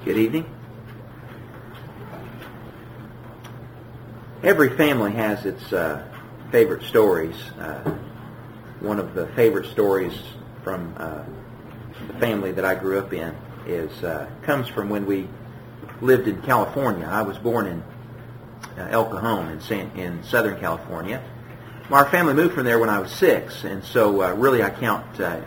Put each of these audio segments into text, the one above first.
Good evening. Every family has its favorite stories. One of the favorite stories from the family that I grew up in comes from when we lived in California. I was born in El Cajon in Southern California. Our family moved from there when I was 6, and so really I count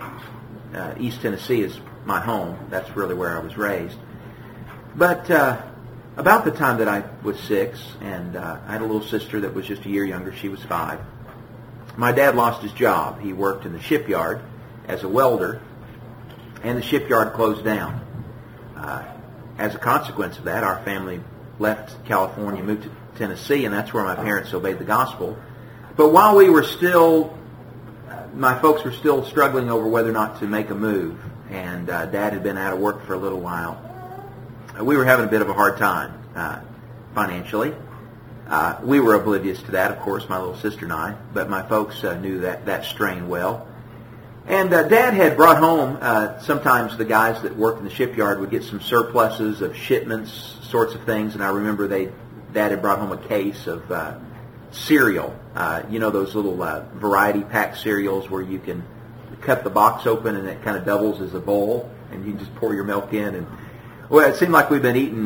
East Tennessee as my home. That's really where I was raised. But about the time that I was 6, and I had a little sister that was just a year younger. She was 5. My dad lost his job. He worked in the shipyard as a welder, and the shipyard closed down. As a consequence of that, our family left California, moved to Tennessee, and that's where my parents obeyed the gospel. But while we were still, my folks were still struggling over whether or not to make a move, and Dad had been out of work for a little while. We were having a bit of a hard time financially. We were oblivious to that, of course, my little sister and I, but my folks knew that strain well. And Dad had brought home, sometimes the guys that worked in the shipyard would get some surpluses of shipments, sorts of things, and I remember Dad had brought home a case of cereal. Those little variety pack cereals where you can cut the box open and it kind of doubles as a bowl, and you can just pour your milk in. And well, it seemed like we've been eating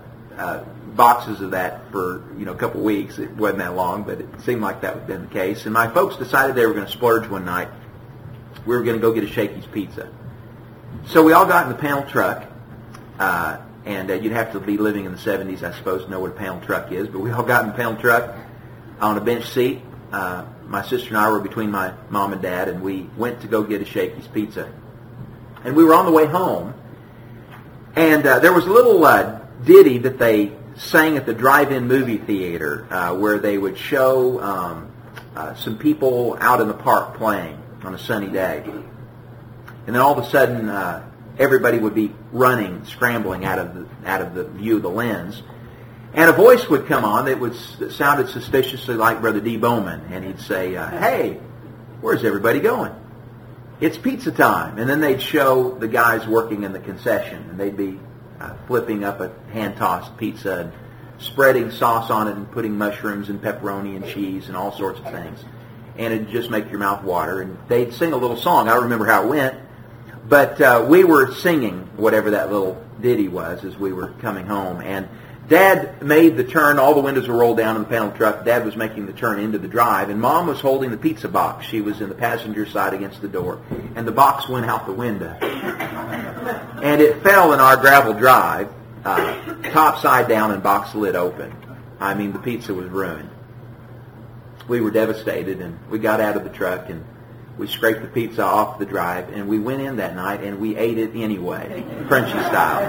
boxes of that for a couple of weeks. It wasn't that long, but it seemed like that had been the case. And my folks decided they were going to splurge one night. We were going to go get a Shakey's Pizza. So we all got in the panel truck, and you'd have to be living in the 70s, I suppose, to know what a panel truck is. But we all got in the panel truck on a bench seat. My sister and I were between my mom and dad, and we went to go get a Shakey's Pizza. And we were on the way home, and there was a little ditty that they sang at the drive-in movie theater where they would show some people out in the park playing on a sunny day. And then all of a sudden, everybody would be running, scrambling out of the view of the lens. And a voice would come on that sounded suspiciously like Brother D. Bowman. And he'd say, hey, where's everybody going? It's pizza time. And then they'd show the guys working in the concession. And they'd be flipping up a hand-tossed pizza and spreading sauce on it and putting mushrooms and pepperoni and cheese and all sorts of things. And it'd just make your mouth water. And they'd sing a little song. I don't remember how it went. But we were singing whatever that little ditty was as we were coming home. And Dad made the turn. All the windows were rolled down in the panel truck. Dad was making the turn into the drive, and Mom was holding the pizza box. She was in the passenger side against the door, and the box went out the window. And it fell in our gravel drive, top side down and box lid open. I mean, the pizza was ruined. We were devastated, and we got out of the truck, and we scraped the pizza off the drive, and we went in that night, and we ate it anyway, Frenchy style.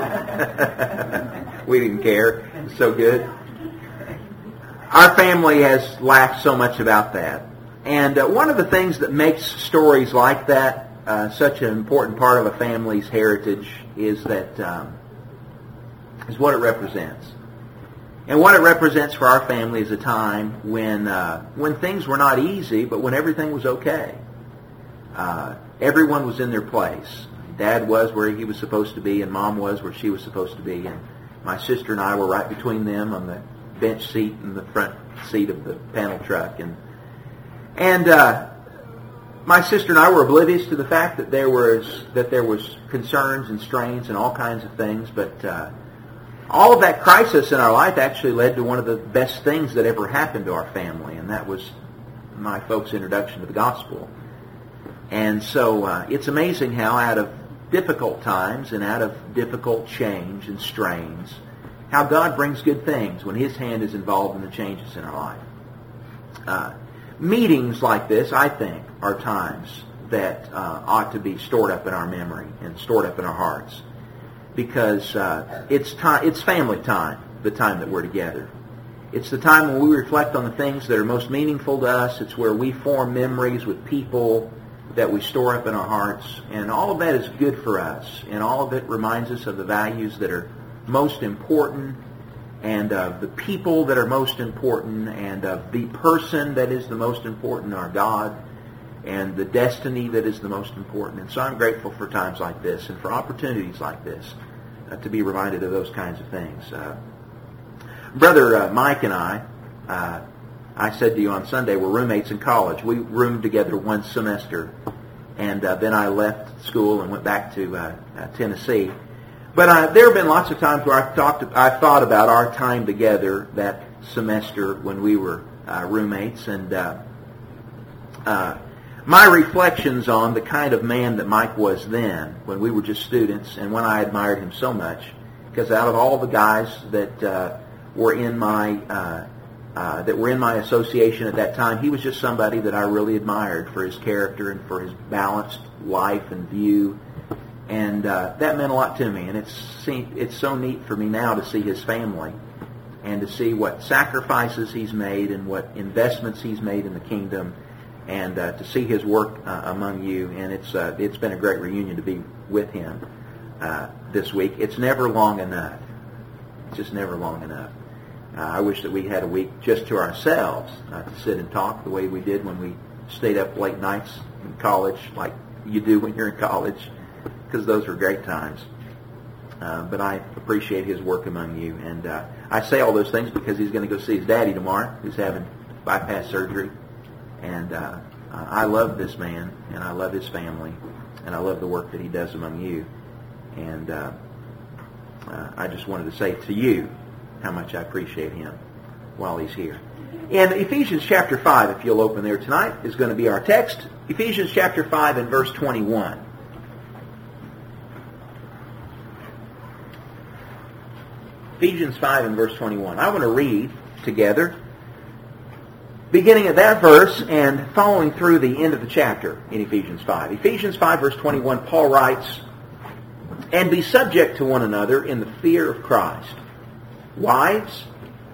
We didn't care. It was so good. Our family has laughed so much about that. And one of the things that makes stories like that such an important part of a family's heritage is what it represents. And what it represents for our family is a time when things were not easy, but when everything was okay. Everyone was in their place. Dad was where he was supposed to be, and Mom was where she was supposed to be. And my sister and I were right between them on the bench seat and the front seat of the panel truck. And my sister and I were oblivious to the fact that there was concerns and strains and all kinds of things, but all of that crisis in our life actually led to one of the best things that ever happened to our family, and that was my folks' introduction to the gospel. And so it's amazing how out of difficult times and out of difficult change and strains, how God brings good things when His hand is involved in the changes in our life. Meetings like this, I think, are times that ought to be stored up in our memory and stored up in our hearts. Because it's family time, the time that we're together. It's the time when we reflect on the things that are most meaningful to us. It's where we form memories with people that we store up in our hearts. And all of that is good for us. And all of it reminds us of the values that are most important, and of the people that are most important, and of the person that is the most important, our God, and the destiny that is the most important. And so I'm grateful for times like this and for opportunities like this to be reminded of those kinds of things. Brother Mike and I said to you on Sunday, we're roommates in college. We roomed together one semester, and then I left school and went back to Tennessee. But there have been lots of times where I've thought about our time together that semester when we were roommates, and my reflections on the kind of man that Mike was then, when we were just students, and when I admired him so much, because out of all the guys that were in my association at that time, he was just somebody that I really admired for his character and for his balanced life and view, and that meant a lot to me. And it's so neat for me now to see his family and to see what sacrifices he's made and what investments he's made in the kingdom, and to see his work among you. And it's been a great reunion to be with him this week. It's never long enough. It's just never long enough. I wish that we had a week just to ourselves to sit and talk the way we did when we stayed up late nights in college, like you do when you're in college, because those were great times. But I appreciate his work among you. And I say all those things because he's going to go see his daddy tomorrow, who's having bypass surgery. And I love this man, and I love his family, and I love the work that he does among you. And I just wanted to say to you how much I appreciate him while he's here. And Ephesians chapter 5, if you'll open there tonight, is going to be our text. Ephesians chapter 5 and verse 21. Ephesians 5 and verse 21. I want to read together, beginning at that verse and following through the end of the chapter in Ephesians 5. Ephesians 5 verse 21, Paul writes, "And be subject to one another in the fear of Christ. Wives,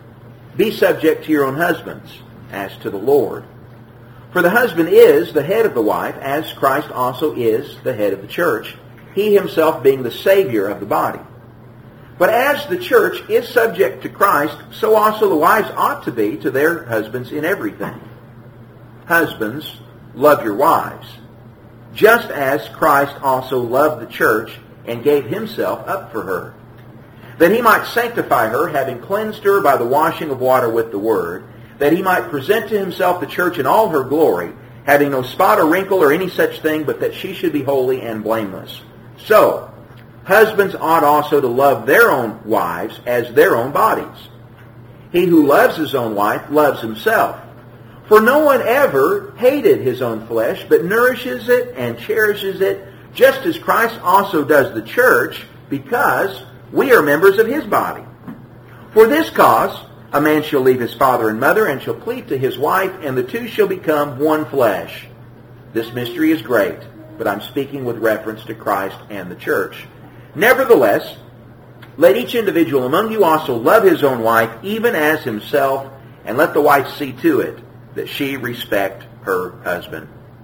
be subject to your own husbands, as to the Lord. For the husband is the head of the wife, as Christ also is the head of the church, he himself being the Savior of the body. But as the church is subject to Christ, so also the wives ought to be to their husbands in everything. Husbands, love your wives, just as Christ also loved the church and gave himself up for her, that he might sanctify her, having cleansed her by the washing of water with the word, that he might present to himself the church in all her glory, having no spot or wrinkle or any such thing, but that she should be holy and blameless. So, husbands ought also to love their own wives as their own bodies. He who loves his own wife loves himself. For no one ever hated his own flesh, but nourishes it and cherishes it, just as Christ also does the church, because we are members of his body. For this cause, a man shall leave his father and mother, and shall cleave to his wife, and the two shall become one flesh. This mystery is great, but I'm speaking with reference to Christ and the church. Nevertheless, let each individual among you also love his own wife, even as himself, and let the wife see to it that she respect her husband."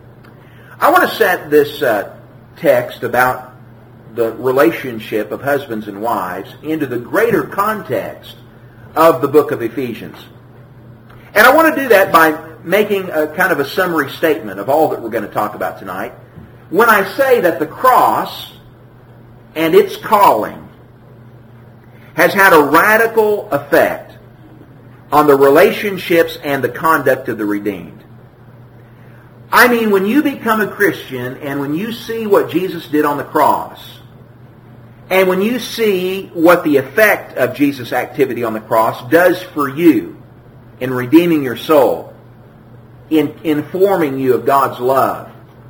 I want to set this text about the relationship of husbands and wives into the greater context of the book of Ephesians. And I want to do that by making a kind of a summary statement of all that we're going to talk about tonight. When I say that the cross and its calling has had a radical effect on the relationships and the conduct of the redeemed. I mean, when you become a Christian and when you see what Jesus did on the cross, and when you see what the effect of Jesus' activity on the cross does for you in redeeming your soul, in informing you of God's love,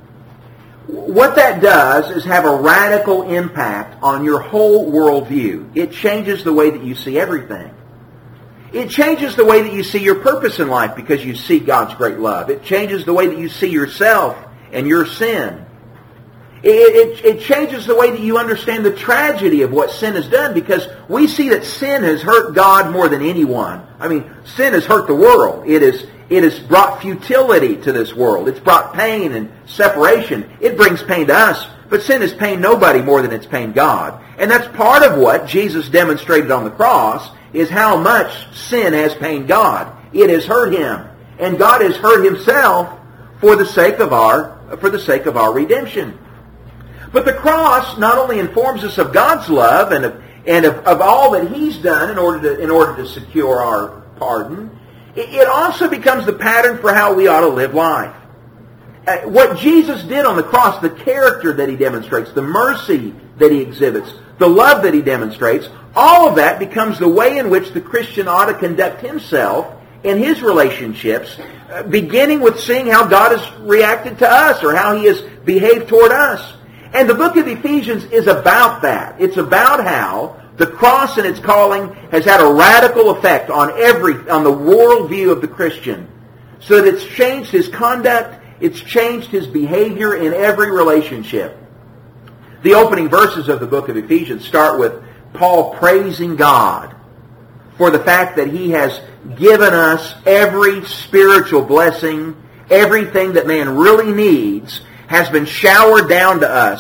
what that does is have a radical impact on your whole worldview. It changes the way that you see everything. It changes the way that you see your purpose in life because you see God's great love. It changes the way that you see yourself and your sin. It changes the way that you understand the tragedy of what sin has done, because we see that sin has hurt God more than anyone. I mean, sin has hurt the world. It has brought futility to this world. It's brought pain and separation. It brings pain to us, but sin has pained nobody more than it's pained God. And that's part of what Jesus demonstrated on the cross, is how much sin has pained God. It has hurt him. And God has hurt himself for the sake of our redemption. But the cross not only informs us of God's love and and of all that He's done in order to secure our pardon, it also becomes the pattern for how we ought to live life. What Jesus did on the cross, the character that He demonstrates, the mercy that He exhibits, the love that He demonstrates, all of that becomes the way in which the Christian ought to conduct himself in his relationships, beginning with seeing how God has reacted to us or how He has behaved toward us. And the book of Ephesians is about that. It's about how the cross and its calling has had a radical effect on the worldview of the Christian, so that it's changed his conduct, it's changed his behavior in every relationship. The opening verses of the book of Ephesians start with Paul praising God for the fact that He has given us every spiritual blessing, everything that man really needs has been showered down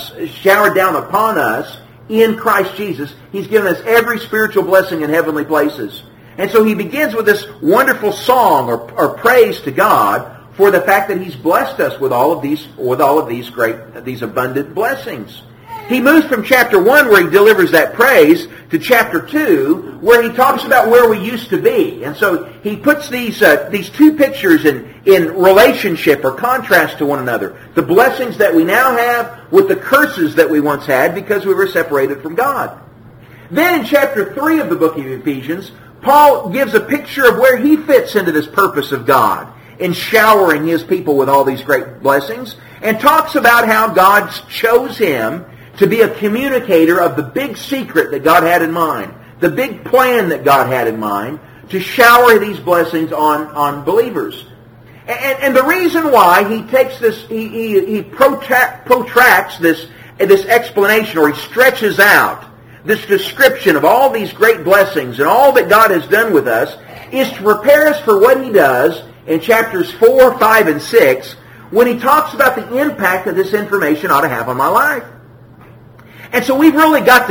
upon us in Christ Jesus. He's given us every spiritual blessing in heavenly places. And so he begins with this wonderful song or praise to God for the fact that He's blessed us with all of these abundant blessings. He moves from chapter 1, where he delivers that praise, to chapter 2, where he talks about where we used to be. And so he puts these two pictures in relationship or contrast to one another. The blessings that we now have with the curses that we once had because we were separated from God. Then in chapter 3 of the book of Ephesians, Paul gives a picture of where he fits into this purpose of God in showering His people with all these great blessings, and talks about how God chose him to be a communicator of the big secret that God had in mind, the big plan that God had in mind, to shower these blessings on believers. And the reason why he takes this, he protracts this explanation, or he stretches out this description of all these great blessings and all that God has done with us, is to prepare us for what He does in chapters 4, 5, and 6, when he talks about the impact that this information ought to have on my life. And so we've really got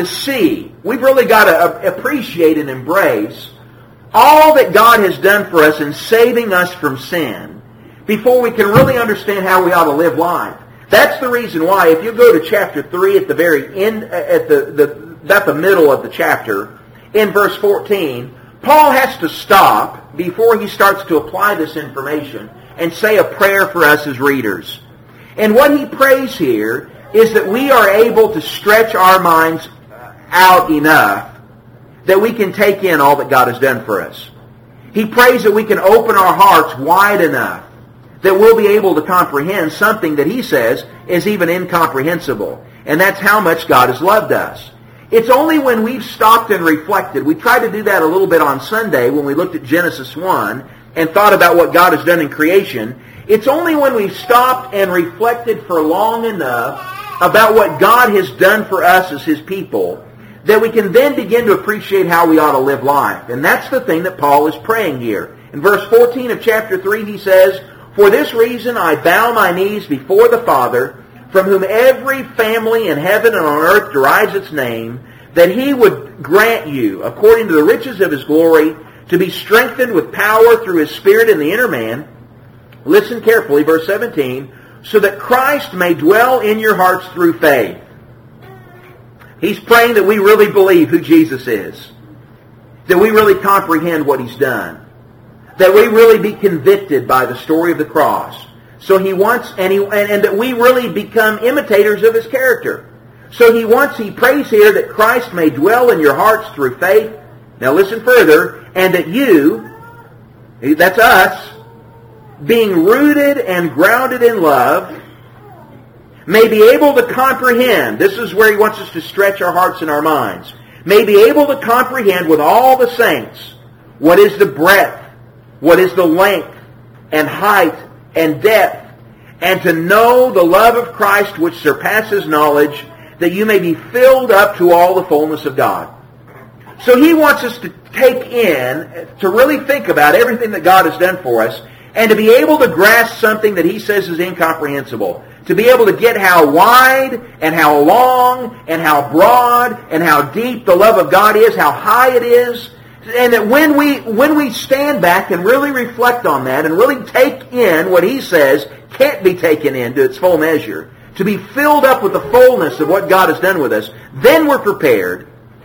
to appreciate and embrace all that God has done for us in saving us from sin before we can really understand how we ought to live life. That's the reason why, if you go to chapter 3 at the very end, at the middle of the chapter, in verse 14, Paul has to stop before he starts to apply this information and say a prayer for us as readers. And what he prays here is that we are able to stretch our minds out enough that we can take in all that God has done for us. He prays that we can open our hearts wide enough that we'll be able to comprehend something that he says is even incomprehensible. And that's how much God has loved us. It's only when we've stopped and reflected. We tried to do that a little bit on Sunday when we looked at Genesis 1 and thought about what God has done in creation. It's only when we've stopped and reflected for long enough about what God has done for us as His people that we can then begin to appreciate how we ought to live life. And that's the thing that Paul is praying here. In verse 14 of chapter 3 he says, "For this reason I bow my knees before the Father, from whom every family in heaven and on earth derives its name, that He would grant you, according to the riches of His glory, to be strengthened with power through His Spirit in the inner man." Listen carefully, verse 17, "so that Christ may dwell in your hearts through faith." He's praying that we really believe who Jesus is, that we really comprehend what He's done, that we really be convicted by the story of the cross. So he wants, and that we really become imitators of His character. So he prays here that Christ may dwell in your hearts through faith. Now listen further, and that you, that's us, being rooted and grounded in love, may be able to comprehend, this is where he wants us to stretch our hearts and our minds, may be able to comprehend with all the saints what is the breadth, what is the length and height and depth, and to know the love of Christ which surpasses knowledge, that you may be filled up to all the fullness of God. So he wants us to take in, to really think about everything that God has done for us, and to be able to grasp something that he says is incomprehensible. To be able to get how wide and how long and how broad and how deep the love of God is, how high it is. And that when we stand back and really reflect on that and really take in what he says can't be taken in to its full measure, to be filled up with the fullness of what God has done with us, then we're prepared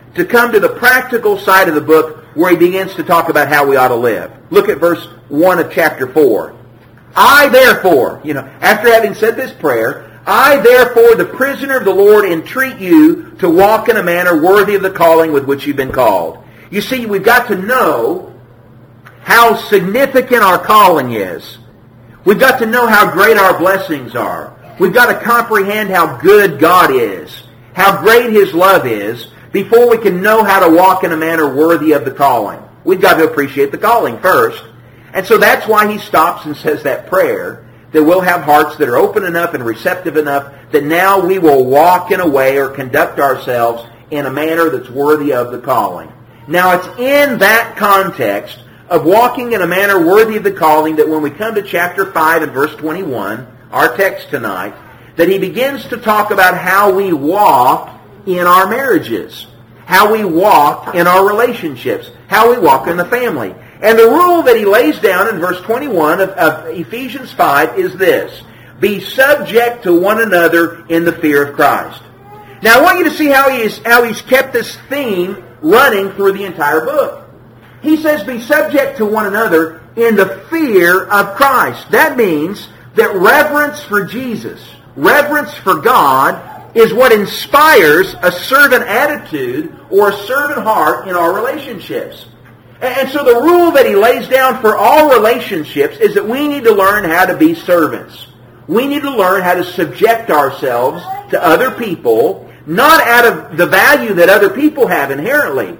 to come to the practical side of the book where he begins to talk about how we ought to live. Look at verse 1 of chapter 4. I therefore, after having said this prayer, I therefore, the prisoner of the Lord, entreat you to walk in a manner worthy of the calling with which you've been called. You see, we've got to know how significant our calling is. We've got to know how great our blessings are. We've got to comprehend how good God is, how great His love is, before we can know how to walk in a manner worthy of the calling. We've got to appreciate the calling first. And so that's why he stops and says that prayer, that we'll have hearts that are open enough and receptive enough that now we will walk in a way or conduct ourselves in a manner that's worthy of the calling. Now it's in that context of walking in a manner worthy of the calling that when we come to chapter 5 and verse 21, our text tonight, that he begins to talk about how we walk in our marriages, how we walk in our relationships, how we walk in the family. And the rule that he lays down in verse 21 of Ephesians 5 is this: be subject to one another in the fear of Christ. Now I want you to see how he's kept this theme running through the entire book. He says be subject to one another in the fear of Christ. That means that reverence for Jesus, reverence for God, is what inspires a servant attitude or a servant heart in our relationships. And so the rule that he lays down for all relationships is that we need to learn how to be servants. We need to learn how to subject ourselves to other people, not out of the value that other people have inherently,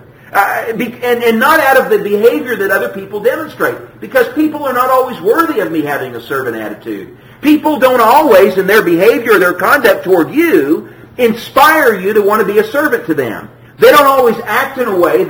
and not out of the behavior that other people demonstrate. Because people are not always worthy of me having a servant attitude. People don't always, in their behavior or their conduct toward you, inspire you to want to be a servant to them. They don't always act in a way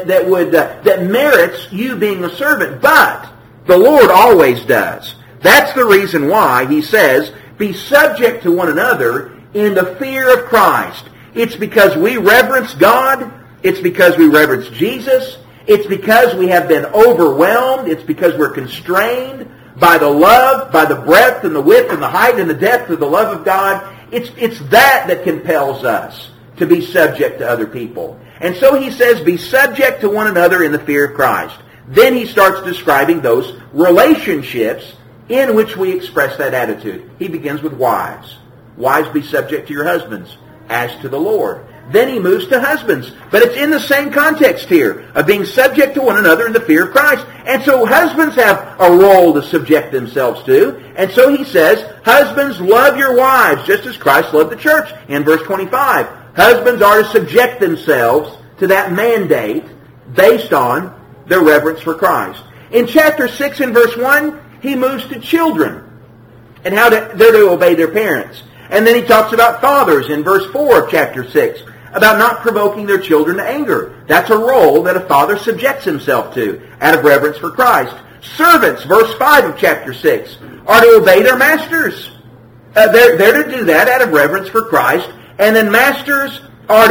that merits you being a servant, but the Lord always does. That's the reason why he says, be subject to one another in the fear of Christ. It's because we reverence God. It's because we reverence Jesus. It's because we have been overwhelmed. It's because we're constrained by the love, by the breadth and the width and the height and the depth of the love of God. It's that compels us to be subject to other people. And so he says, be subject to one another in the fear of Christ. Then he starts describing those relationships in which we express that attitude. He begins with wives. Wives, be subject to your husbands as to the Lord. Then he moves to husbands. But it's in the same context here of being subject to one another in the fear of Christ. And so husbands have a role to subject themselves to. And so he says, husbands, love your wives just as Christ loved the church. In verse 25, husbands are to subject themselves to that mandate based on their reverence for Christ. In chapter 6 and verse 1, he moves to children and how they're to obey their parents. And then he talks about fathers in verse 4 of chapter 6, about not provoking their children to anger. That's a role that a father subjects himself to out of reverence for Christ. Servants, verse 5 of chapter 6, are to obey their masters. They're to do that out of reverence for Christ. And then masters are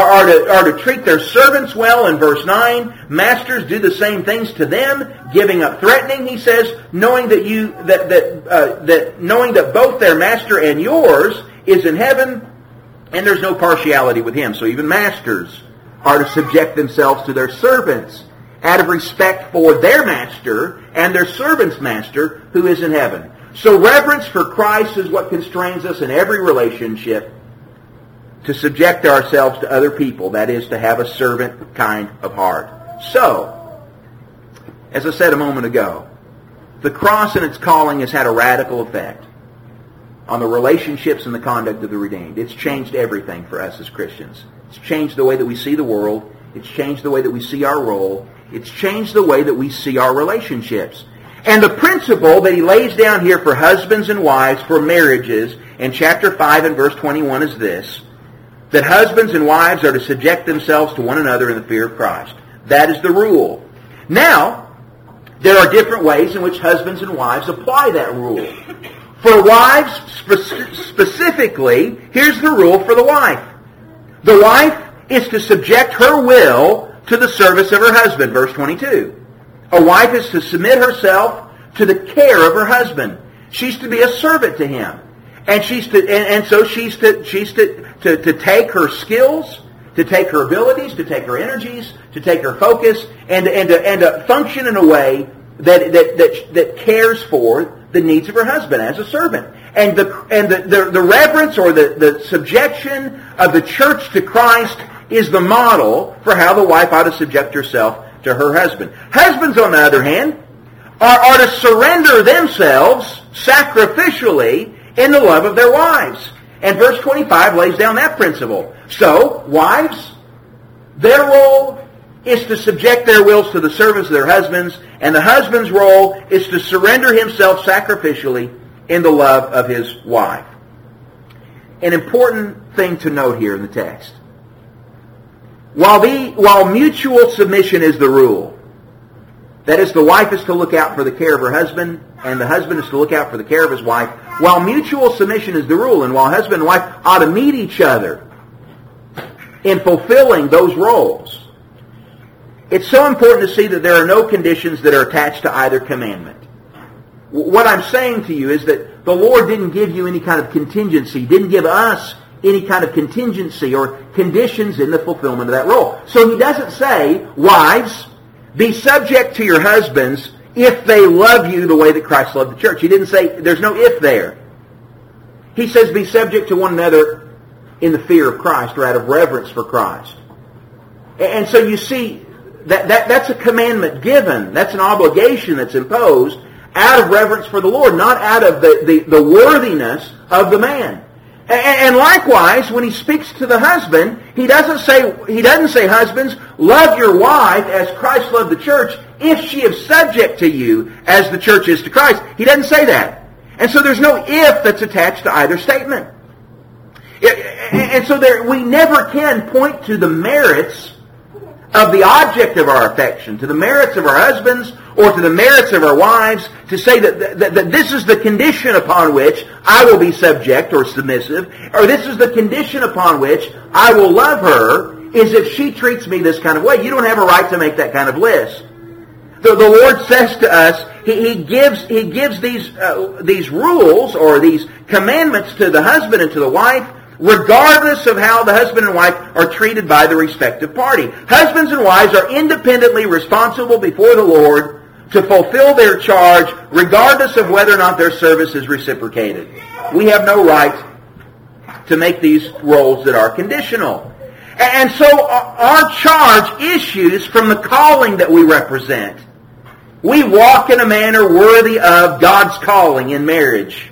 to treat their servants well in verse 9. Masters do the same things to them, giving up threatening, he says, knowing that knowing that both their master and yours is in heaven, and there's no partiality with him. So even masters are to subject themselves to their servants out of respect for their master and their servant's master who is in heaven. So reverence for Christ is what constrains us in every relationship to subject ourselves to other people. That is, to have a servant kind of heart. So, as I said a moment ago, the cross and its calling has had a radical effect on the relationships and the conduct of the redeemed. It's changed everything for us as Christians. It's changed the way that we see the world. It's changed the way that we see our role. It's changed the way that we see our relationships. And the principle that he lays down here for husbands and wives, for marriages, in chapter 5 and verse 21 is this: that husbands and wives are to subject themselves to one another in the fear of Christ. That is the rule. Now, there are different ways in which husbands and wives apply that rule. For wives specifically, here's the rule for the wife. The wife is to subject her will to the service of her husband, verse 22. A wife is to submit herself to the care of her husband. She's to be a servant to him. And so she's to take her skills, to take her abilities, to take her energies, to take her focus, and to function in a way that cares for the needs of her husband as a servant. And the reverence or the subjection of the church to Christ is the model for how the wife ought to subject herself to her husband. Husbands, on the other hand, are to surrender themselves sacrificially in the love of their wives. And verse 25 lays down that principle. So, wives, their role is to subject their wills to the service of their husbands, and the husband's role is to surrender himself sacrificially in the love of his wife. An important thing to note here in the text. While mutual submission is the rule, that is, the wife is to look out for the care of her husband, and the husband is to look out for the care of his wife, while mutual submission is the rule, and while husband and wife ought to meet each other in fulfilling those roles, it's so important to see that there are no conditions that are attached to either commandment. What I'm saying to you is that the Lord didn't give you any kind of contingency, didn't give us any kind of contingency or conditions in the fulfillment of that role. So he doesn't say, wives, be subject to your husbands if they love you the way that Christ loved the church. He didn't say, there's no if there. He says, be subject to one another in the fear of Christ or out of reverence for Christ. And so you see, that's a commandment given. That's an obligation that's imposed out of reverence for the Lord, not out of the worthiness of the man. And likewise, when he speaks to the husband, he doesn't say, husbands, love your wife as Christ loved the church if she is subject to you as the church is to Christ. He doesn't say that. And so there's no if that's attached to either statement. And so we never can point to the merits of the object of our affection, to the merits of our husbands, or to the merits of our wives, to say that this is the condition upon which I will be subject or submissive, or this is the condition upon which I will love her, is if she treats me this kind of way. You don't have a right to make that kind of list. The Lord says to us, He gives these rules or these commandments to the husband and to the wife, regardless of how the husband and wife are treated by the respective party. Husbands and wives are independently responsible before the Lord to fulfill their charge, regardless of whether or not their service is reciprocated. We have no right to make these roles that are conditional. And so our charge issues from the calling that we represent. We walk in a manner worthy of God's calling in marriage.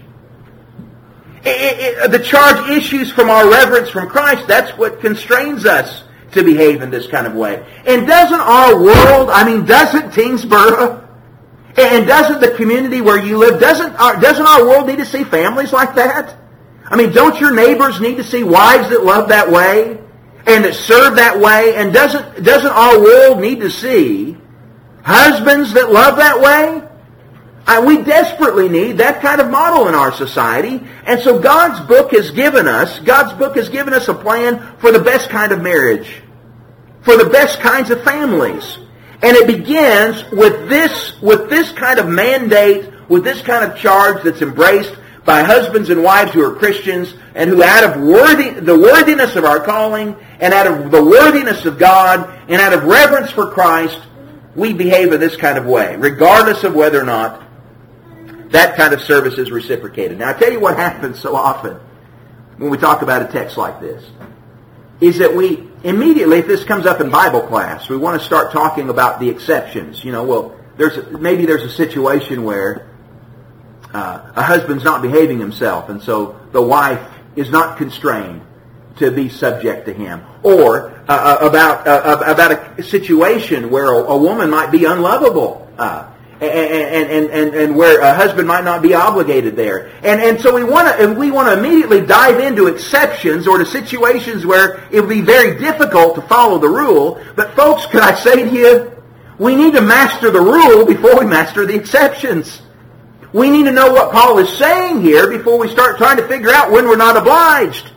The charge issues from our reverence from Christ. That's what constrains us to behave in this kind of way. And doesn't our world, doesn't Tingsboro, and doesn't the community where you live, doesn't our world need to see families like that? Don't your neighbors need to see wives that love that way and that serve that way? And doesn't our world need to see husbands that love that way? We desperately need that kind of model in our society. And so God's book has given us a plan for the best kind of marriage, for the best kinds of families. And it begins with this kind of mandate, with this kind of charge that's embraced by husbands and wives who are Christians and who out of the worthiness of our calling and out of the worthiness of God and out of reverence for Christ, we behave in this kind of way, regardless of whether or not that kind of service is reciprocated. Now, I tell you what happens so often when we talk about a text like this, is that we immediately, if this comes up in Bible class, we want to start talking about the exceptions. Maybe there's a situation where a husband's not behaving himself, and so the wife is not constrained to be subject to him. Or about a situation where a woman might be unlovable, and where a husband might not be obligated there. And so we want to immediately dive into exceptions or to situations where it would be very difficult to follow the rule. But folks, can I say to you, we need to master the rule before we master the exceptions. We need to know what Paul is saying here before we start trying to figure out when we're not obliged.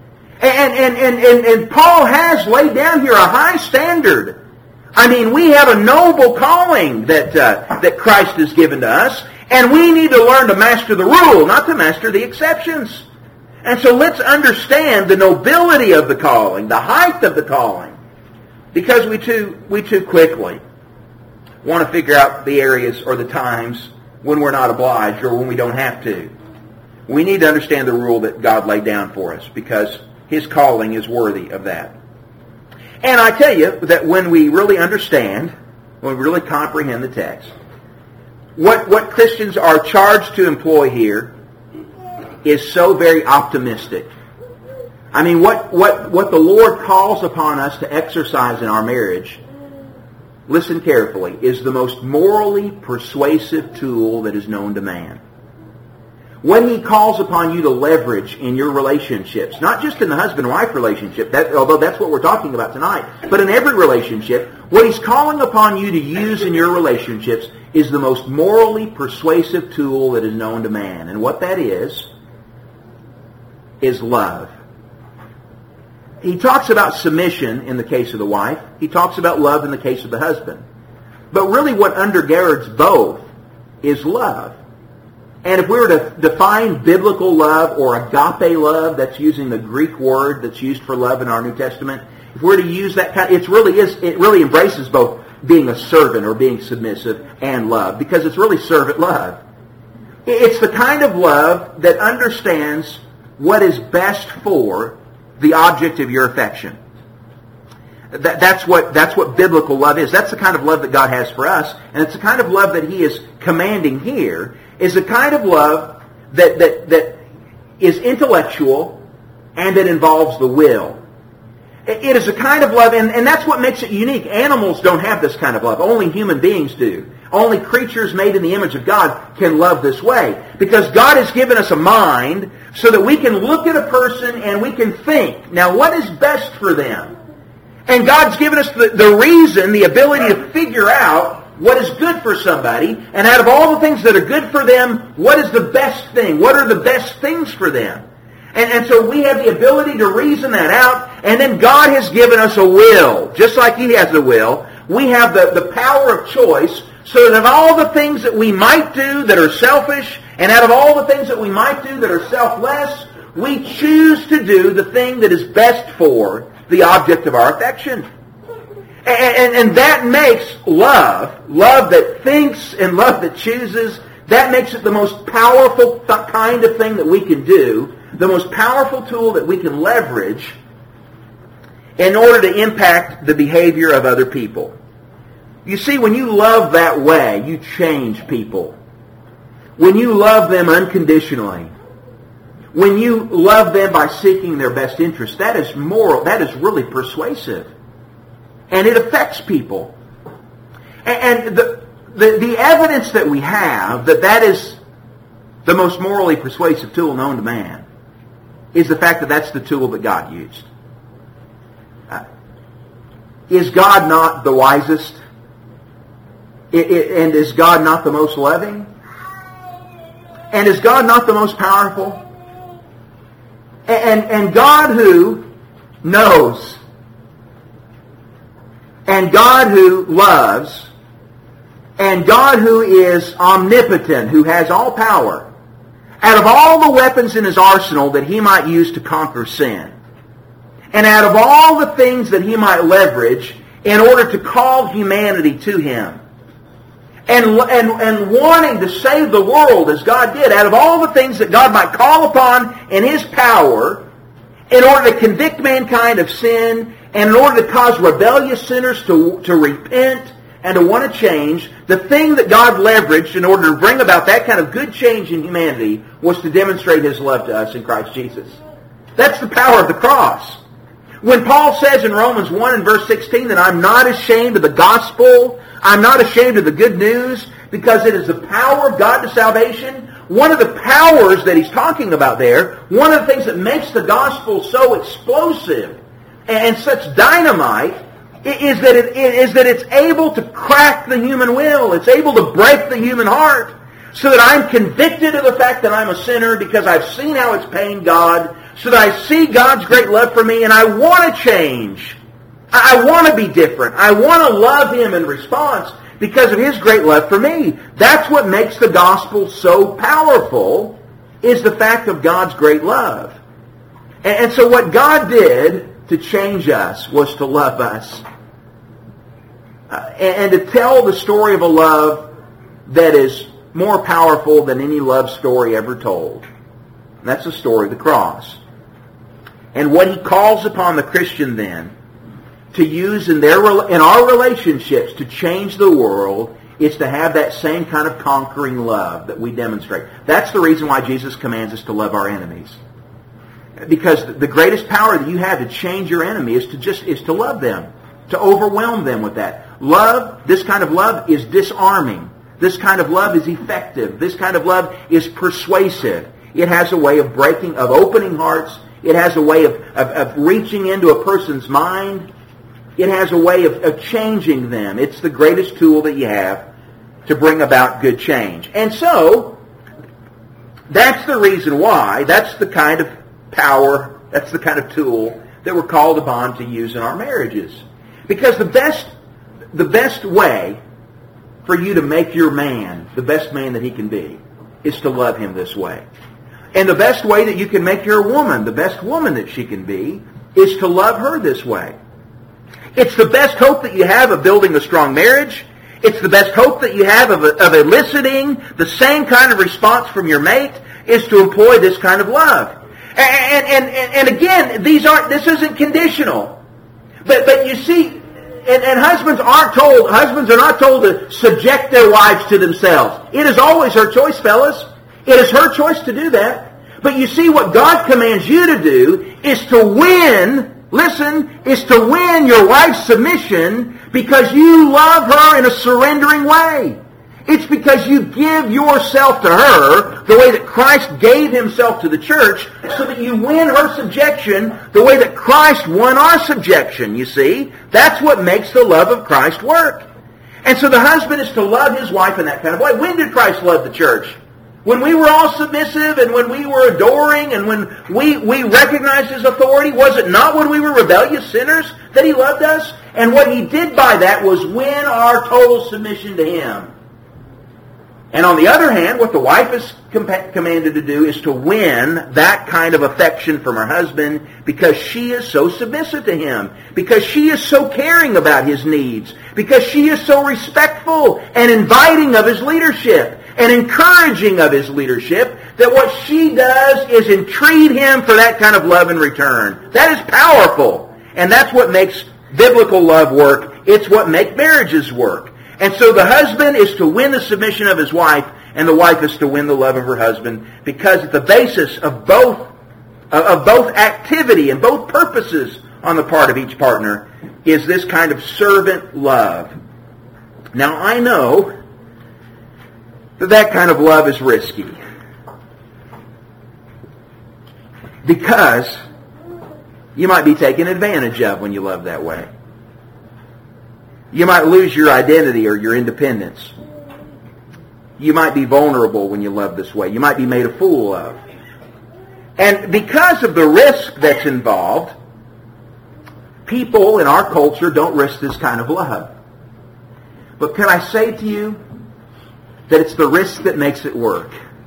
And Paul has laid down here a high standard. We have a noble calling that Christ has given to us, and we need to learn to master the rule, not to master the exceptions. And so let's understand the nobility of the calling, the height of the calling, because we too quickly want to figure out the areas or the times when we're not obliged or when we don't have to. We need to understand the rule that God laid down for us, because His calling is worthy of that. And I tell you that when we really understand, when we really comprehend the text, what Christians are charged to employ here is so very optimistic. I mean, what the Lord calls upon us to exercise in our marriage, listen carefully, is the most morally persuasive tool that is known to man. What He calls upon you to leverage in your relationships, not just in the husband-wife relationship, although that's what we're talking about tonight, but in every relationship, what He's calling upon you to use in your relationships is the most morally persuasive tool that is known to man. And what that is love. He talks about submission in the case of the wife. He talks about love in the case of the husband. But really what undergirds both is love. And if we were to define biblical love or agape love, that's using the Greek word that's used for love in our New Testament, if we were to use that kind, it really embraces both being a servant or being submissive and love, because it's really servant love. It's the kind of love that understands what is best for the object of your affection. That's what biblical love is. That's the kind of love that God has for us, and it's the kind of love that He is commanding here, is the kind of love that is intellectual and that involves the will. It is a kind of love, and that's what makes it unique. Animals don't have this kind of love. Only human beings do. Only creatures made in the image of God can love this way. Because God has given us a mind so that we can look at a person and we can think, now what is best for them? And God's given us the reason, the ability to figure out what is good for somebody, and out of all the things that are good for them, what is the best thing? What are the best things for them? And so we have the ability to reason that out, and then God has given us a will. Just like He has a will, we have the power of choice, so that of all the things that we might do that are selfish, and out of all the things that we might do that are selfless, we choose to do the thing that is best for the object of our affection. And that makes love that thinks and love that chooses, that makes it the most powerful kind of thing that we can do, the most powerful tool that we can leverage in order to impact the behavior of other people. You see, when you love that way, you change people. When you love them unconditionally, when you love them by seeking their best interest, that is moral, that is really persuasive. And it affects people. And the evidence that we have that is the most morally persuasive tool known to man is the fact that that's the tool that God used. Is God not the wisest? And is God not the most loving? And is God not the most powerful? And God who knows, and God who loves, and God who is omnipotent, who has all power, out of all the weapons in His arsenal that He might use to conquer sin, and out of all the things that He might leverage in order to call humanity to Him, and wanting to save the world as God did, out of all the things that God might call upon in His power in order to convict mankind of sin, and in order to cause rebellious sinners to repent and to want to change, the thing that God leveraged in order to bring about that kind of good change in humanity was to demonstrate His love to us in Christ Jesus. That's the power of the cross. When Paul says in Romans 1 and verse 16 that I'm not ashamed of the gospel, I'm not ashamed of the good news, because it is the power of God to salvation, one of the powers that he's talking about there, one of the things that makes the gospel so explosive and such dynamite, is that it's able to crack the human will. It's able to break the human heart, so that I'm convicted of the fact that I'm a sinner because I've seen how it's pained God, so that I see God's great love for me, and I want to change. I want to be different. I want to love Him in response because of His great love for me. That's what makes the gospel so powerful, is the fact of God's great love. And so what God did to change us was to love us. And to tell the story of a love that is more powerful than any love story ever told. And that's the story of the cross. And what he calls upon the Christian then to use in our relationships to change the world is to have that same kind of conquering love that we demonstrate. That's the reason why Jesus commands us to love our enemies. Because the greatest power that you have to change your enemy is to love them, to overwhelm them with that. Love, this kind of love is disarming. This kind of love is effective. This kind of love is persuasive. It has a way of opening hearts. It has a way of reaching into a person's mind. It has a way of changing them. It's the greatest tool that you have to bring about good change. And so, that's the reason why, that's the kind of power, that's the kind of tool that we're called upon to use in our marriages. Because the best way for you to make your man the best man that he can be is to love him this way. And the best way that you can make your woman the best woman that she can be is to love her this way. It's the best hope that you have of building a strong marriage. It's the best hope that you have of eliciting the same kind of response from your mate is to employ this kind of love. And again, this isn't conditional. But you see, and husbands are not told to subject their wives to themselves. It is always her choice, fellas. It is her choice to do that. But you see, what God commands you to do is to win your wife's submission because you love her in a surrendering way. It's because you give yourself to her the way that Christ gave himself to the church so that you win her subjection the way that Christ won our subjection, you see. That's what makes the love of Christ work. And so the husband is to love his wife in that kind of way. When did Christ love the church? When we were all submissive and when we were adoring and when we recognized his authority, was it not when we were rebellious sinners that he loved us? And what he did by that was win our total submission to him. And on the other hand, what the wife is commanded to do is to win that kind of affection from her husband because she is so submissive to him, because she is so caring about his needs, because she is so respectful and inviting of his leadership and encouraging of his leadership, that what she does is entreat him for that kind of love in return. That is powerful. And that's what makes biblical love work. It's what makes marriages work. And so the husband is to win the submission of his wife, and the wife is to win the love of her husband, because at the basis of both activity and both purposes on the part of each partner is this kind of servant love. Now I know that kind of love is risky, because you might be taken advantage of when you love that way. You might lose your identity or your independence. You might be vulnerable when you love this way. You might be made a fool of. And because of the risk that's involved, people in our culture don't risk this kind of love. But can I say to you that it's the risk that makes it work?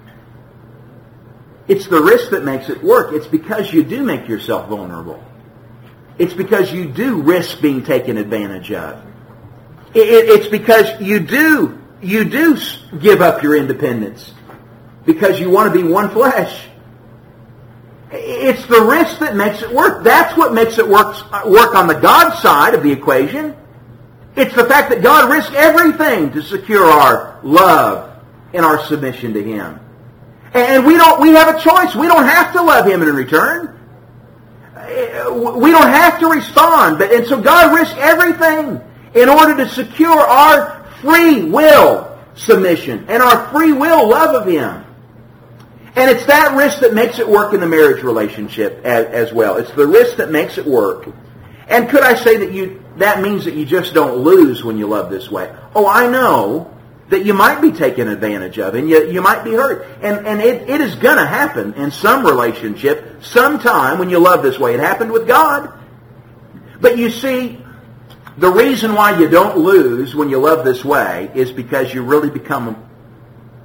It's the risk that makes it work. It's because you do make yourself vulnerable. It's because you do risk being taken advantage of. It's because you do give up your independence because you want to be one flesh. It's the risk that makes it work. That's what makes it work on the God side of the equation. It's the fact that God risked everything to secure our love and our submission to him. And we have a choice. We don't have to love him in return. We don't have to respond. And so God risked everything in order to secure our free will submission and our free will love of him. And it's that risk that makes it work in the marriage relationship as well. It's the risk that makes it work. And could I say that means that you just don't lose when you love this way? Oh, I know that you might be taken advantage of and you might be hurt. And it is going to happen in some relationship sometime when you love this way. It happened with God. But you see, the reason why you don't lose when you love this way is because you really become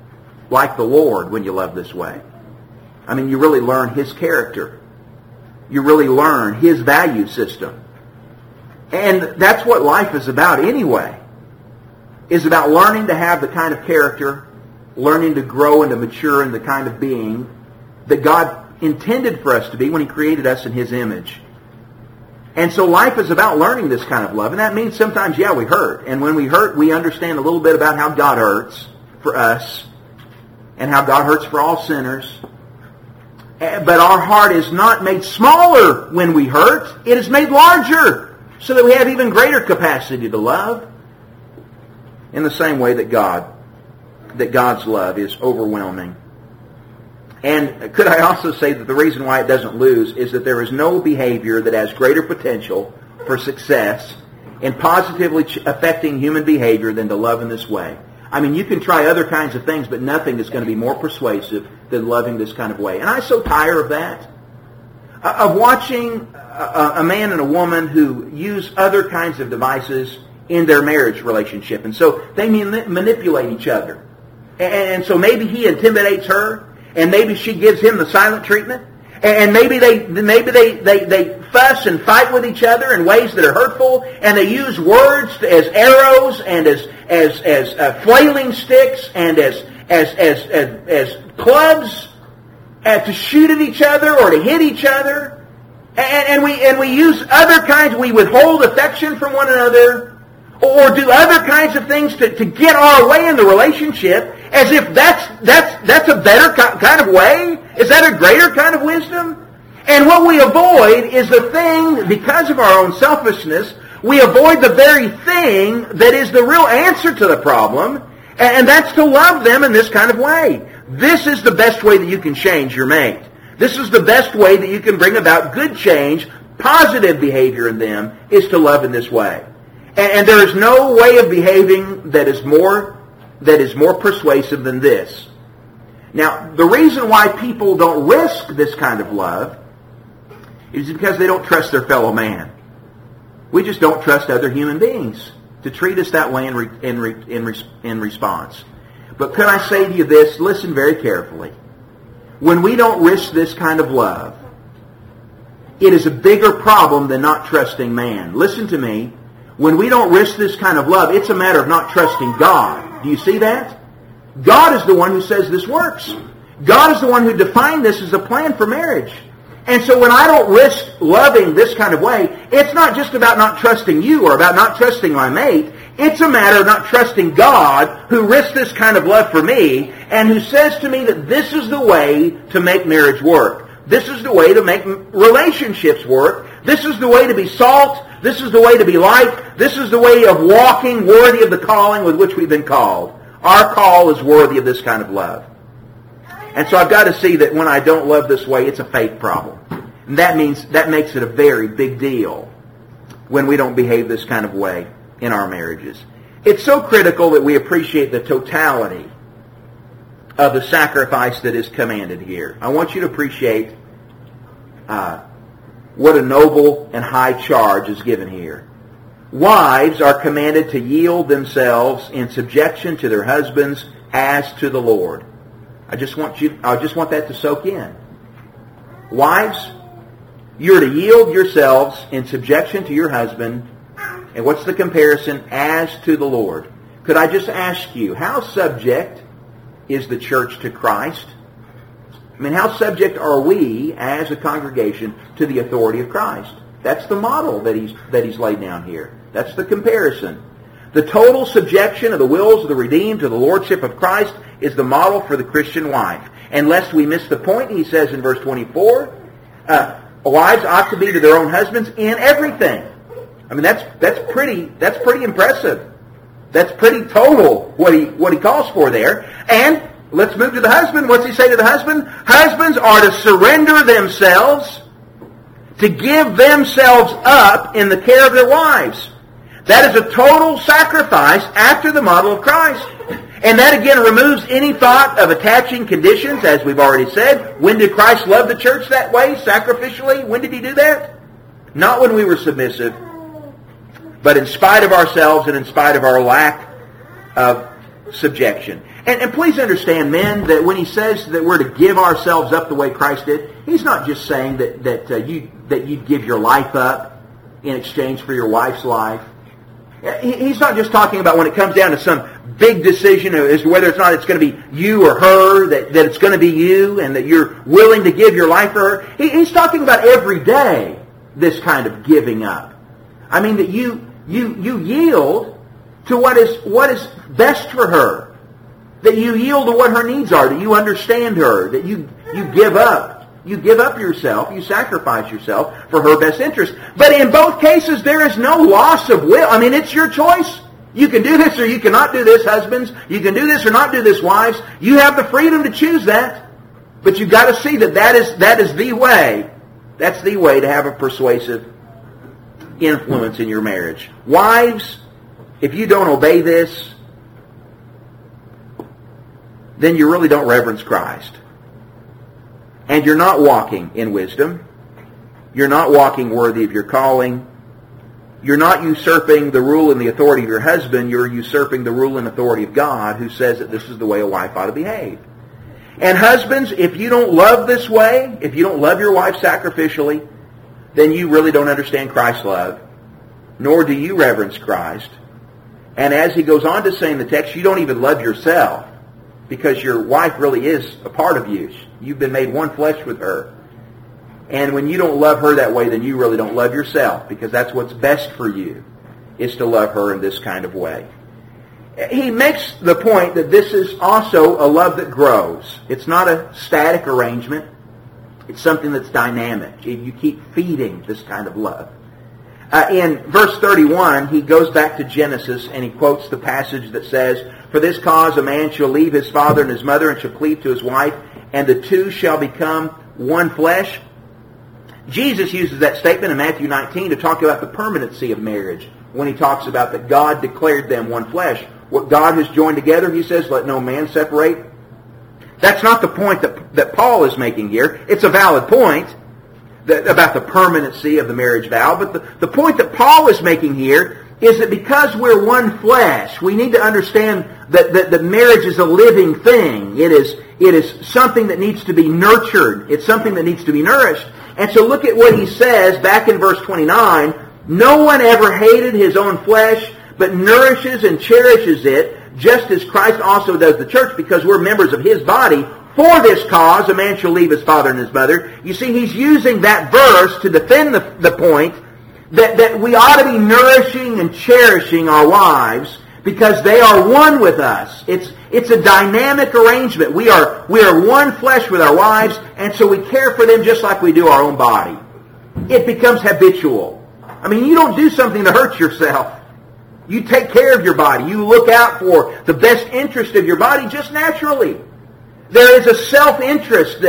like the Lord when you love this way. I mean, you really learn his character. you really learn His value system. And that's what life is about anyway. Is about learning to have the kind of character, learning to grow and to mature in the kind of being that God intended for us to be when He created us in His image. And so life is about learning this kind of love. And that means sometimes, we hurt. And when we hurt, we understand a little bit about how God hurts for us and how God hurts for all sinners. But our heart is not made smaller when we hurt. It is made larger so that we have even greater capacity to love. In the same way that God's love is overwhelming. And could I also say that the reason why it doesn't lose is that there is no behavior that has greater potential for success in positively affecting human behavior than to love in this way. I mean, you can try other kinds of things, but nothing is going to be more persuasive than loving this kind of way. And I'm so tired of that. Of watching a man and a woman who use other kinds of devices in their marriage relationship. And so they manipulate each other. And so maybe he intimidates her, and maybe she gives him the silent treatment. And maybe they fuss and fight with each other in ways that are hurtful, and they use words as arrows and as flailing sticks and as clubs to shoot at each other or to hit each other. And we use other kinds. We withhold affection from one another, or do other kinds of things to get our way in the relationship, as if that's a better kind of way? Is that a greater kind of wisdom? And what we avoid is the thing, because of our own selfishness, we avoid the very thing that is the real answer to the problem, and that's to love them in this kind of way. This is the best way that you can change your mate. This is the best way that you can bring about good change, positive behavior in them, is to love in this way. And there is no way of behaving that is more persuasive than this. Now, the reason why people don't risk this kind of love is because they don't trust their fellow man. We just don't trust other human beings to treat us that way in response. But could I say to you this? Listen very carefully. When we don't risk this kind of love, it is a bigger problem than not trusting man. Listen to me. When we don't risk this kind of love, it's a matter of not trusting God. Do you see that? God is the one who says this works. God is the one who defined this as a plan for marriage. And so when I don't risk loving this kind of way, it's not just about not trusting you or about not trusting my mate. It's a matter of not trusting God, who risked this kind of love for me and who says to me that this is the way to make marriage work. This is the way to make relationships work. This is the way to be salt. This is the way to be light. This is the way of walking worthy of the calling with which we've been called. Our call is worthy of this kind of love. And so I've got to see that when I don't love this way, it's a faith problem. And that makes it a very big deal when we don't behave this kind of way in our marriages. It's so critical that we appreciate the totality of the sacrifice that is commanded here. I want you to appreciate what a noble and high charge is given here. Wives are commanded to yield themselves in subjection to their husbands as to the Lord. I just want that to soak in. Wives, you're to yield yourselves in subjection to your husband. And what's the comparison? As to the Lord. Could I just ask you, how subject is the church to Christ? I mean, how subject are we as a congregation to the authority of Christ? That's the model that he's laid down here. That's the comparison. The total subjection of the wills of the redeemed to the lordship of Christ is the model for the Christian wife. And lest we miss the point, he says in verse 24, wives ought to be to their own husbands in everything. I mean, that's pretty impressive. That's pretty total what he calls for there. And let's move to the husband. What's he say to the husband? Husbands are to surrender themselves, to give themselves up in the care of their wives. That is a total sacrifice after the model of Christ. And that again removes any thought of attaching conditions, as we've already said. When did Christ love the church that way, sacrificially? When did he do that? Not when we were submissive, but in spite of ourselves and in spite of our lack of subjection. And please understand, men, that when he says that we're to give ourselves up the way Christ did, he's not just saying that you'd give your life up in exchange for your wife's life. He's not just talking about when it comes down to some big decision as to whether it's going to be you or her, that it's going to be you and that you're willing to give your life for her. He's talking about every day, this kind of giving up. I mean, that you yield to what is best for her. That you yield to what her needs are, that you understand her, that you give up. You give up yourself, you sacrifice yourself for her best interest. But in both cases, there is no loss of will. I mean, it's your choice. You can do this or you cannot do this, husbands. You can do this or not do this, wives. You have the freedom to choose that. But you've got to see that is the way. That's the way to have a persuasive influence in your marriage. Wives, if you don't obey this, then you really don't reverence Christ. And you're not walking in wisdom. You're not walking worthy of your calling. You're not usurping the rule and the authority of your husband. You're usurping the rule and authority of God, who says that this is the way a wife ought to behave. And husbands, if you don't love this way, if you don't love your wife sacrificially, then you really don't understand Christ's love, nor do you reverence Christ. And as he goes on to say in the text, you don't even love yourself, because your wife really is a part of you. You've been made one flesh with her. And when you don't love her that way, then you really don't love yourself, because that's what's best for you, is to love her in this kind of way. He makes the point that this is also a love that grows. It's not a static arrangement. It's something that's dynamic. You keep feeding this kind of love. In verse 31, he goes back to Genesis and he quotes the passage that says, "For this cause a man shall leave his father and his mother and shall cleave to his wife, and the two shall become one flesh." Jesus uses that statement in Matthew 19 to talk about the permanency of marriage when he talks about that God declared them one flesh. What God has joined together, he says, let no man separate. That's not the point that Paul is making here. It's a valid point about the permanency of the marriage vow, but the point that Paul is making here is that because we're one flesh, we need to understand that marriage is a living thing. It is something that needs to be nurtured. It's something that needs to be nourished. And so look at what he says back in verse 29. "No one ever hated his own flesh, but nourishes and cherishes it, just as Christ also does the church, because we're members of his body. For this cause, a man shall leave his father and his mother." You see, he's using that verse to defend the point that we ought to be nourishing and cherishing our wives because they are one with us. It's a dynamic arrangement. We are one flesh with our wives, and so we care for them just like we do our own body. It becomes habitual. I mean, you don't do something to hurt yourself. You take care of your body. You look out for the best interest of your body just naturally. There is a self-interest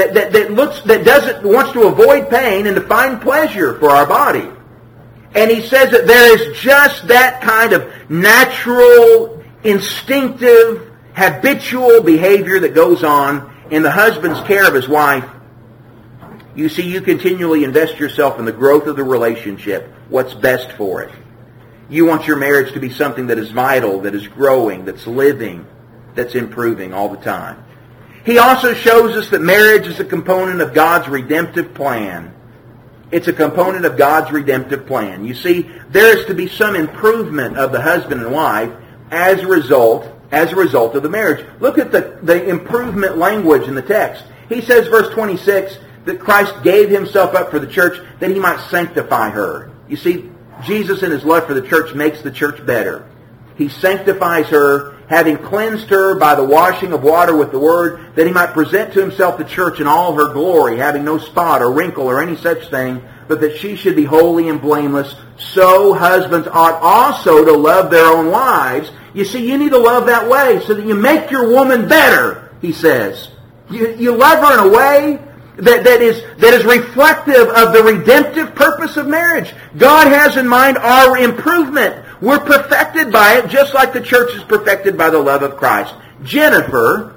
that wants to avoid pain and to find pleasure for our body. And he says that there is just that kind of natural, instinctive, habitual behavior that goes on in the husband's care of his wife. You see, you continually invest yourself in the growth of the relationship, what's best for it. You want your marriage to be something that is vital, that is growing, that's living, that's improving all the time. He also shows us that marriage is a component of God's redemptive plan. It's a component of God's redemptive plan. You see, there is to be some improvement of the husband and wife as a result of the marriage. Look at the improvement language in the text. He says, verse 26, that Christ gave himself up for the church that he might sanctify her. You see, Jesus in his love for the church makes the church better. He sanctifies her, having cleansed her by the washing of water with the word, that he might present to himself the church in all her glory, having no spot or wrinkle or any such thing, but that she should be holy and blameless. So husbands ought also to love their own wives. You see, you need to love that way so that you make your woman better, he says. You love her in a way that is reflective of the redemptive purpose of marriage. God has in mind our improvement. We're perfected by it, just like the church is perfected by the love of Christ. Jennifer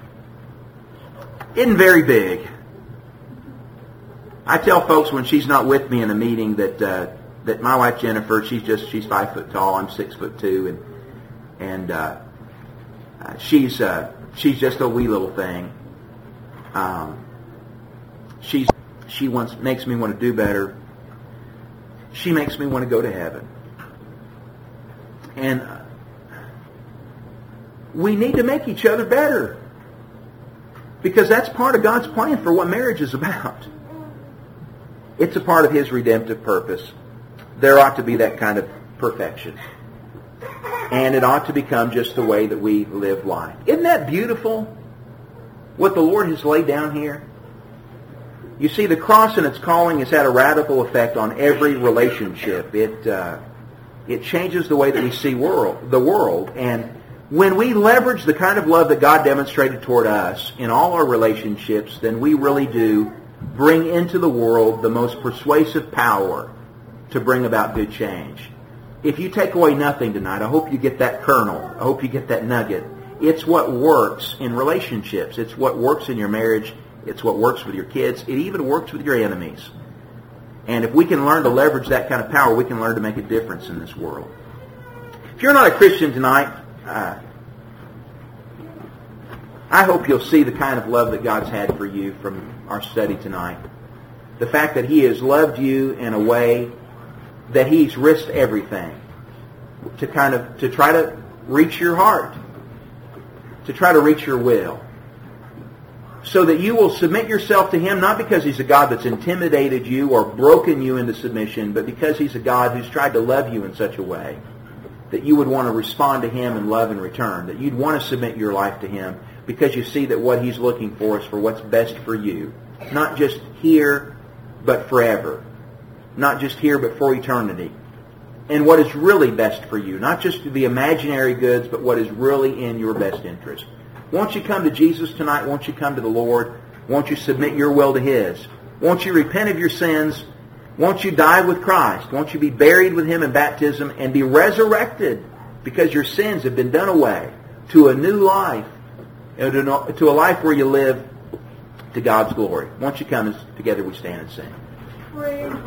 isn't very big. I tell folks when she's not with me in a meeting that my wife Jennifer, she's 5 foot tall, I'm 6'2", and She's just a wee little thing. She makes me want to do better. She makes me want to go to heaven. And we need to make each other better, because that's part of God's plan for what marriage is about. It's a part of His redemptive purpose. There ought to be that kind of perfection. And it ought to become just the way that we live life. Isn't that beautiful, what the Lord has laid down here? You see, the cross and its calling has had a radical effect on every relationship. It changes the way that we see the world. And when we leverage the kind of love that God demonstrated toward us in all our relationships, then we really do bring into the world the most persuasive power to bring about good change. If you take away nothing tonight, I hope you get that kernel. I hope you get that nugget. It's what works in relationships. It's what works in your marriage. It's what works with your kids. It even works with your enemies. And if we can learn to leverage that kind of power, we can learn to make a difference in this world. If you're not a Christian tonight, I hope you'll see the kind of love that God's had for you from our study tonight. The fact that He has loved you in a way that He's risked everything to try to reach your heart, to try to reach your will, so that you will submit yourself to Him, not because He's a God that's intimidated you or broken you into submission, but because He's a God who's tried to love you in such a way that you would want to respond to Him in love in return, that you'd want to submit your life to Him because you see that what He's looking for is for what's best for you, not just here, but forever. Not just here, but for eternity. And what is really best for you. Not just the imaginary goods, but what is really in your best interest. Won't you come to Jesus tonight? Won't you come to the Lord? Won't you submit your will to His? Won't you repent of your sins? Won't you die with Christ? Won't you be buried with Him in baptism and be resurrected because your sins have been done away to a new life, to a life where you live to God's glory? Won't you come as together we stand and sing?